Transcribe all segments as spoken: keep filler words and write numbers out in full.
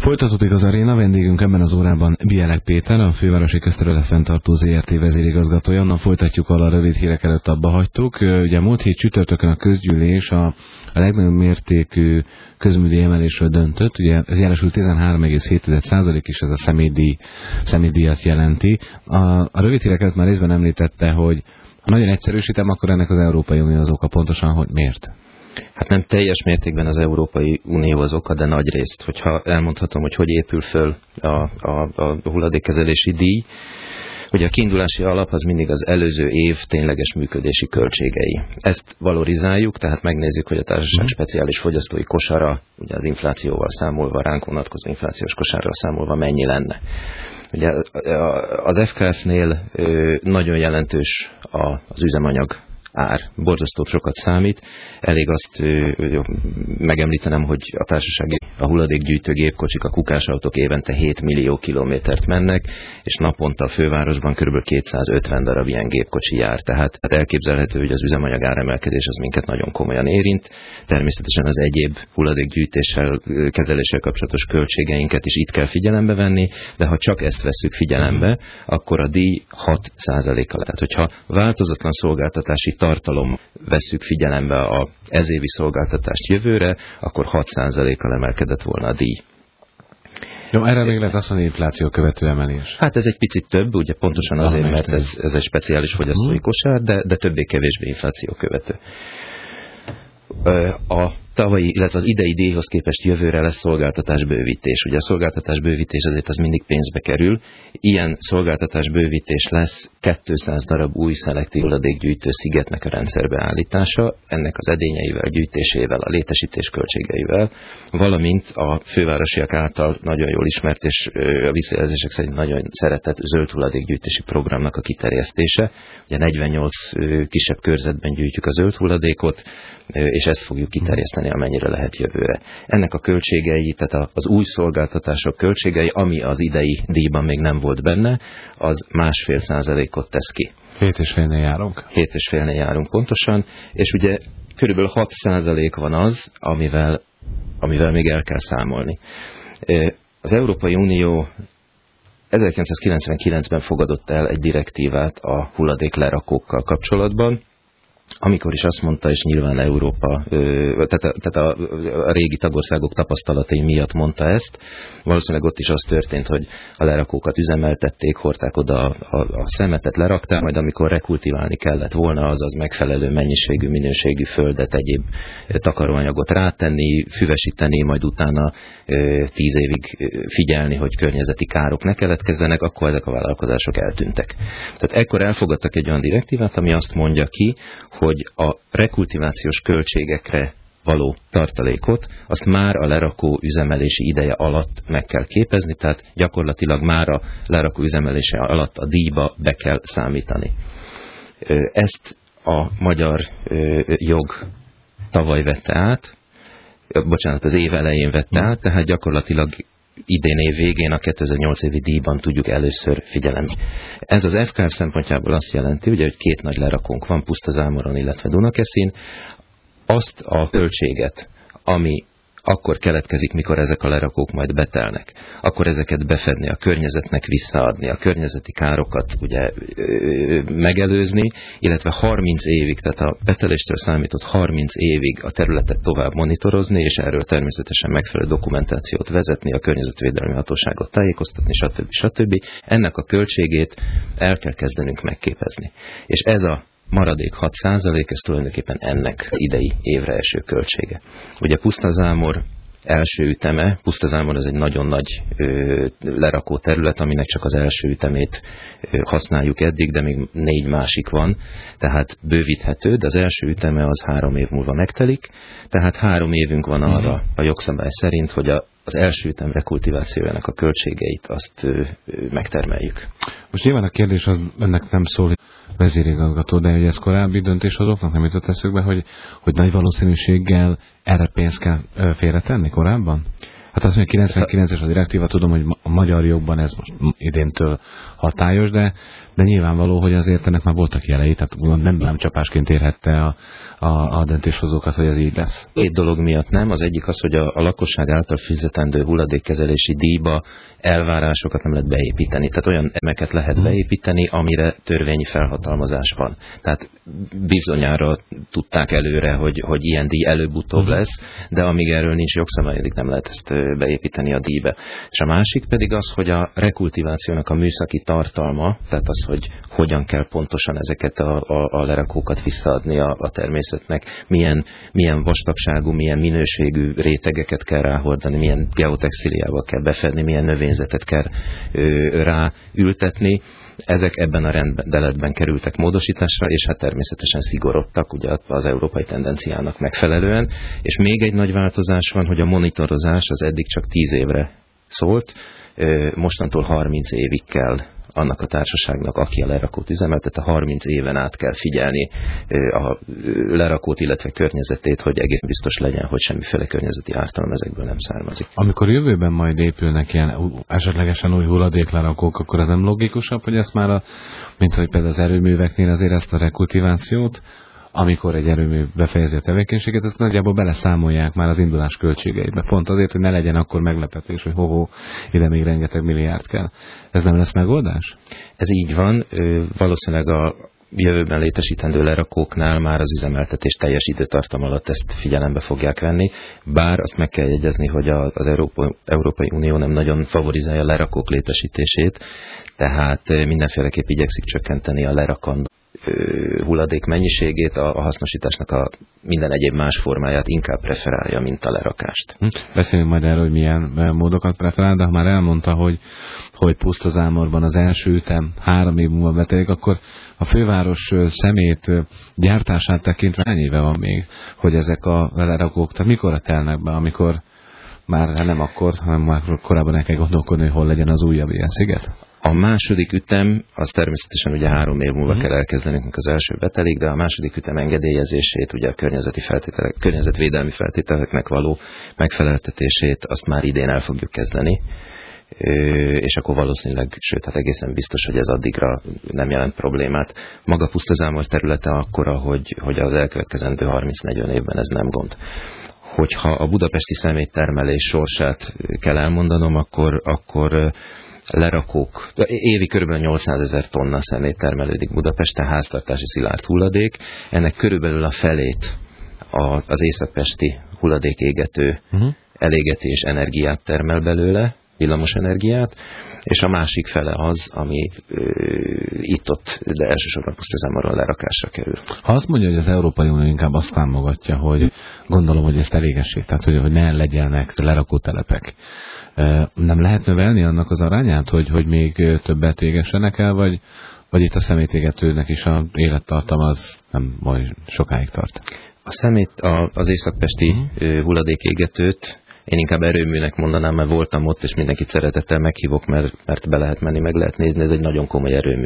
Folytatódik az aréna, vendégünk ebben az órában Bielek Péter, a Fővárosi Közterület Fenntartó zé er té vezérigazgatója. Onnan folytatjuk, ahol a rövid hírek előtt abba hagytuk. Ugye múlt hét csütörtökön a közgyűlés a, a legnagyobb mértékű közműdíj emelésről döntött. Ugye ez jelesül tizenhárom egész hét százalék is, ez a személydíj, személydíjat jelenti. A, a rövid hírek előtt már részben említette, hogy ha nagyon egyszerűsítem, akkor ennek az Európai Unió az oka, pontosan, hogy miért? Hát nem teljes mértékben az Európai Unió az oka, de nagy részt. Hogyha elmondhatom, hogy hogy épül föl a, a, a hulladékkezelési díj, ugye a kiindulási alap az mindig az előző év tényleges működési költségei. Ezt valorizáljuk, tehát megnézzük, hogy a társaság speciális fogyasztói kosara, ugye az inflációval számolva, ránk vonatkozó inflációs kosárral számolva mennyi lenne. Ugye az ef ká ef-nél nagyon jelentős az üzemanyag ár, borzasztó sokat számít. Elég azt ö, ö, megemlítenem, hogy a társasági, a hulladékgyűjtő gépkocsik, a kukásautók évente hét millió kilométert mennek, és naponta a fővárosban kb. kétszázötven darab ilyen gépkocsi jár. Tehát hát elképzelhető, hogy az üzemanyag áremelkedés az minket nagyon komolyan érint. Természetesen az egyéb hulladékgyűjtéssel, kezeléssel kapcsolatos költségeinket is itt kell figyelembe venni, de ha csak ezt vesszük figyelembe, akkor a díj hat százaléka. Tehát, hogyha változatlan szolgáltatási tartalom vesszük figyelembe a ezévi szolgáltatást jövőre, akkor hat százalékkal emelkedett volna a díj. Jó, erre még lehet azt mondani, infláció követő emelés. Hát ez egy picit több, ugye pontosan azért, mert ez, ez egy speciális fogyasztói kosár, de, de többé-kevésbé infláció követő. A tavalyi, illetve az idei díjhoz képest jövőre lesz szolgáltatásbővítés. Ugye a szolgáltatásbővítés azért az mindig pénzbe kerül. Ilyen szolgáltatásbővítés lesz kétszáz darab új szelektív hulladékgyűjtő szigetnek a rendszerbe állítása, ennek az edényeivel, gyűjtésével, a létesítés költségeivel, valamint a fővárosiak által nagyon jól ismert és a visszajelzések szerint nagyon szeretett zöld hulladékgyűjtési programnak a kiterjesztése. Ugye negyvennyolc kisebb körzetben gyűjtjük a zöld hulladékot, és ezt fogjuk kiterjeszteni, amennyire lehet jövőre. Ennek a költségei, tehát az új szolgáltatások költségei, ami az idei díjban még nem volt benne, az másfél százalékot tesz ki. Hét és félnél járunk. Hét és félnél járunk pontosan, és ugye körülbelül hat százalék van az, amivel, amivel még el kell számolni. Az Európai Unió ezerkilencszázkilencvenkilencben fogadott el egy direktívát a hulladéklerakókkal kapcsolatban, amikor is azt mondta, és nyilván Európa, tehát, a, tehát a, a régi tagországok tapasztalatai miatt mondta ezt, valószínűleg ott is az történt, hogy a lerakókat üzemeltették, hordták oda a, a, a szemetet, lerakták, majd amikor rekultiválni kellett volna, azaz megfelelő mennyiségű, minőségű földet, egyéb takaróanyagot rátenni, füvesíteni, majd utána tíz évig figyelni, hogy környezeti károk ne keletkezzenek, akkor ezek a vállalkozások eltűntek. Tehát ekkor elfogadtak egy olyan direktívát, ami azt mondja ki, hogy a rekultivációs költségekre való tartalékot, azt már a lerakó üzemelési ideje alatt meg kell képezni, tehát gyakorlatilag már a lerakó üzemelése alatt a díjba be kell számítani. Ezt a magyar jog tavaly vette át, bocsánat, az év elején vette át, tehát gyakorlatilag idén év végén a kétezer-nyolc évi díjban tudjuk először figyelembe. Ez az ef ká ef szempontjából azt jelenti, ugye, hogy két nagy lerakónk van, Pusztazámoron, illetve Dunakeszin. Azt a költséget, ami akkor keletkezik, mikor ezek a lerakók majd betelnek, akkor ezeket befedni, a környezetnek visszaadni, a környezeti károkat ugye megelőzni, illetve harminc évig, tehát a beteléstől számított harminc évig a területet tovább monitorozni, és erről természetesen megfelelő dokumentációt vezetni, a környezetvédelmi hatóságot tájékoztatni, stb. stb. Ennek a költségét el kell kezdenünk megképezni. És ez a maradék hat százalék, ez tulajdonképpen ennek idei évre eső költsége. Ugye Pusztazámor első üteme, Pusztazámor ez egy nagyon nagy ö, lerakó terület, aminek csak az első ütemét ö, használjuk eddig, de még négy másik van, tehát bővíthető, de az első üteme az három év múlva megtelik, tehát három évünk van arra a jogszabály szerint, hogy a, az első ütem rekultivációjának a költségeit azt ö, ö, megtermeljük. Most nyilván a kérdés az ennek nem szól vezérigazgató, de hogy ez korábbi döntéshozóknak nem jutott eszükbe, hogy, hogy nagy valószínűséggel erre pénzt kell félretenni korábban? Hát azt mondja, kilencvenkilences a direktíva, tudom, hogy a magyar jogban ez most idéntől hatályos, de, de nyilvánvaló, hogy azért ennek már voltak jelei, tehát nem, nem csapásként érhette a, a, a döntéshozókat, hogy ez így lesz. Két dolog miatt nem. Az egyik az, hogy a, a lakosság által fizetendő hulladékkezelési díjba elvárásokat nem lehet beépíteni. Tehát olyan elemeket lehet beépíteni, amire törvényi felhatalmazás van. Tehát bizonyára tudták előre, hogy, hogy ilyen díj előbb-utóbb lesz, de amíg erről nincs jogszabály, addig nem lehet ezt beépíteni a díjba. És a másik pedig az, hogy a rekultivációnak a műszaki tartalma, tehát az, hogy hogyan kell pontosan ezeket a, a, a lerakókat visszaadni a, a természetnek, milyen, milyen vastagságú, milyen minőségű rétegeket kell ráhordani, milyen geotextíliával kell befedni, milyen növényzetet kell ö, ráültetni. Ezek ebben a rendeletben kerültek módosításra, és hát természetesen szigorodtak ugye az európai tendenciának megfelelően. És még egy nagy változás van, hogy a monitorozás az eddig csak tíz évre szólt, mostantól harminc évig kell annak a társaságnak, aki a lerakót üzemeltet, a harminc éven át kell figyelni a lerakót, illetve környezetét, hogy egész biztos legyen, hogy semmiféle környezeti ártalom ezekből nem származik. Amikor jövőben majd épülnek ilyen esetlegesen új hulladéklerakók, akkor az nem logikusabb, hogy ezt már, a, mint hogy például az erőműveknél azért ezt a rekultivációt, amikor egy erőmű befejezi a tevékenységet, ezt nagyjából beleszámolják már az indulás költségeibe. Pont azért, hogy ne legyen akkor meglepetés, hogy hoho, ide még rengeteg milliárd kell. Ez nem lesz megoldás? Ez így van. Valószínűleg a jövőben létesítendő lerakóknál már az üzemeltetés teljes időtartam alatt ezt figyelembe fogják venni, bár azt meg kell jegyezni, hogy az Európa, Európai Unió nem nagyon favorizálja a lerakók létesítését, tehát mindenféleképp igyekszik csökkenteni a lerakandó hulladék mennyiségét, a, a hasznosításnak a minden egyéb más formáját inkább preferálja, mint a lerakást. Beszéljünk majd erről, hogy milyen módokat preferál, de ha már elmondta, hogy, hogy Pusztazámorban az első ütem három év múlva betelik, akkor a főváros szemét gyártását tekintve hány éve van még, hogy ezek a lerakók, tehát mikorra telnek be, amikor már nem akkor, hanem már korábban el kell gondolkodni, hogy hol legyen az újabb ilyen sziget? A második ütem, az természetesen ugye három év múlva kell elkezdenünk, az első betelik, de a második ütem engedélyezését, ugye a környezeti feltételek, környezetvédelmi feltételeknek való megfeleltetését, azt már idén el fogjuk kezdeni. És akkor valószínűleg, sőt, hát egészen biztos, hogy ez addigra nem jelent problémát. Maga Pusztazámor területe akkora, hogy, hogy az elkövetkezendő harminc-negyven évben ez nem gond. Hogyha a budapesti szeméttermelés sorsát kell elmondanom, akkor, akkor lerakók, évi kb. nyolcszázezer tonna szemét termelődik Budapesten, háztartási szilárd hulladék, ennek körülbelül a felét az északpesti hulladékégető uh-huh. elégetés energiát termel belőle, villamos energiát, és a másik fele az, ami itt-ott, de elsősorban Pusztazámoron lerakásra kerül. Ha azt mondja, hogy az Európai Unió inkább azt támogatja, hogy gondolom, hogy ezt elégessék, tehát hogy, hogy ne legyenek lerakótelepek, nem lehet növelni annak az arányát, hogy, hogy még többet égessenek el, vagy, vagy itt a szemétégetőnek is az élettartama az nem majd sokáig tart? A szemét, a, az északpesti uh-huh. hulladékégetőt én inkább erőműnek mondanám, mert voltam ott, és mindenkit szeretettel meghívok, mert, mert be lehet menni, meg lehet nézni, ez egy nagyon komoly erőmű.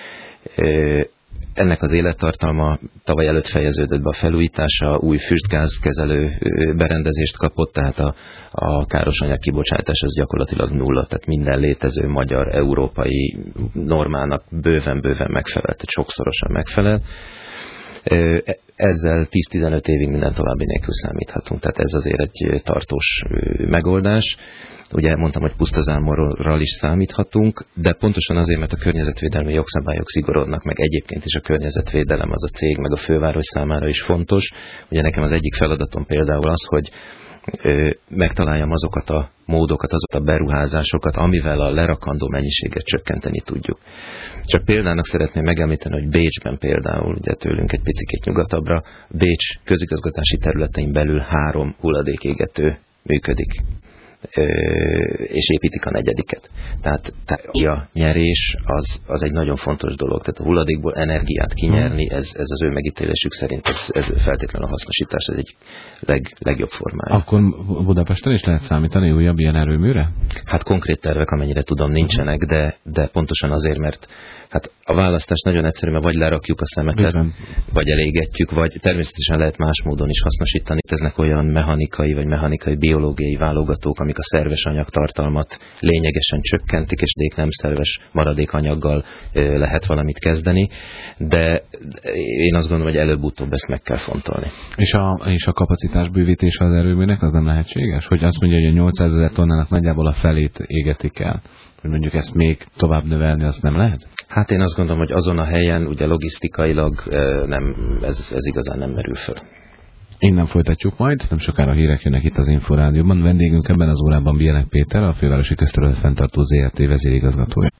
Ennek az élettartalma tavaly előtt fejeződött be a felújítása, új füstgázkezelő berendezést kapott, tehát a, a károsanyag kibocsátás az gyakorlatilag nulla, tehát minden létező magyar, európai normának bőven-bőven megfelel, tehát sokszorosan megfelel. Ezzel tíz-tizenöt évig minden további nélkül számíthatunk, tehát ez azért egy tartós megoldás. Ugye mondtam, hogy Pusztazámorral is számíthatunk, de pontosan azért, mert a környezetvédelmi jogszabályok szigorodnak, meg egyébként is a környezetvédelem az a cég, meg a főváros számára is fontos. Ugye nekem az egyik feladatom például az, hogy megtaláljam azokat a módokat, azokat a beruházásokat, amivel a lerakandó mennyiséget csökkenteni tudjuk. Csak példának szeretném megemlíteni, hogy Bécsben például, ugye tőlünk egy picikét nyugatabbra, Bécs közigazgatási területein belül három hulladékégető működik, és építik a negyediket. Tehát a nyerés az, az egy nagyon fontos dolog. Tehát a hulladékból energiát kinyerni, ez, ez az ő megítélésük szerint ez, ez feltétlenül a hasznosítás, ez egy leg, legjobb formája. Akkor Budapesten is lehet számítani újabb ilyen erőműre? Hát konkrét tervek, amennyire tudom, nincsenek, de, de pontosan azért, mert hát a választás nagyon egyszerű, mert vagy lerakjuk a szemetet, Bizony. vagy elégetjük, vagy természetesen lehet más módon is hasznosítani. Eznek olyan mechanikai vagy mechanikai biológiai válogatók, amik a szerves anyagtartalmat lényegesen csökkentik, és dék nem szerves maradékanyaggal lehet valamit kezdeni, de én azt gondolom, hogy előbb-utóbb ezt meg kell fontolni. És a, és a kapacitás bővítése az erőműnek az nem lehetséges? Hogy azt mondja, hogy a nyolcszázezer tonnának nagyjából a felét égetik el. Hogy mondjuk ezt még tovább növelni, azt nem lehet? Hát én azt gondolom, hogy azon a helyen ugye logisztikailag nem, ez, ez igazán nem merül föl. Innen folytatjuk majd, nem sokára hírek jönnek itt az Inforádióban. Vendégünk ebben az órában Bielek Péter, a Fővárosi Közterület Fenntartó zé er té vezérigazgatója.